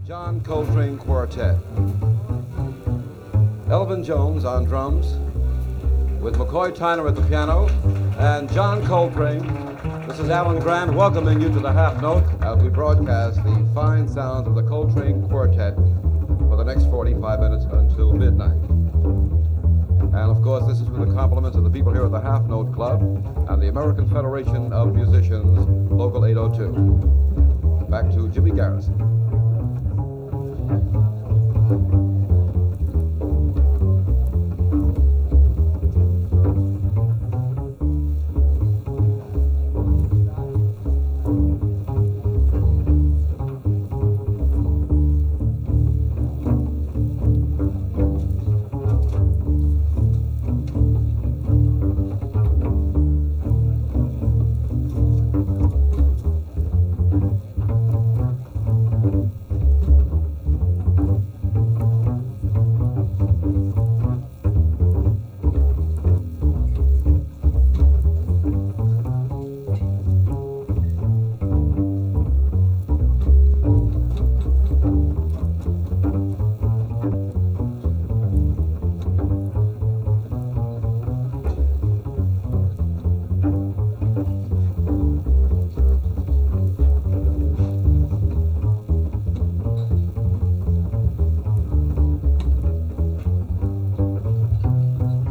John Coltrane Quartet. Elvin Jones on drums, with McCoy Tyner at the piano, and John Coltrane. This is Alan Grant welcoming you to the Half Note as we broadcast the fine sounds of the Coltrane Quartet for the next 45 minutes until midnight. And of course, this is with the compliments of the people here at the Half Note Club and the American Federation of Musicians, Local 802. Back to Jimmy Garrison.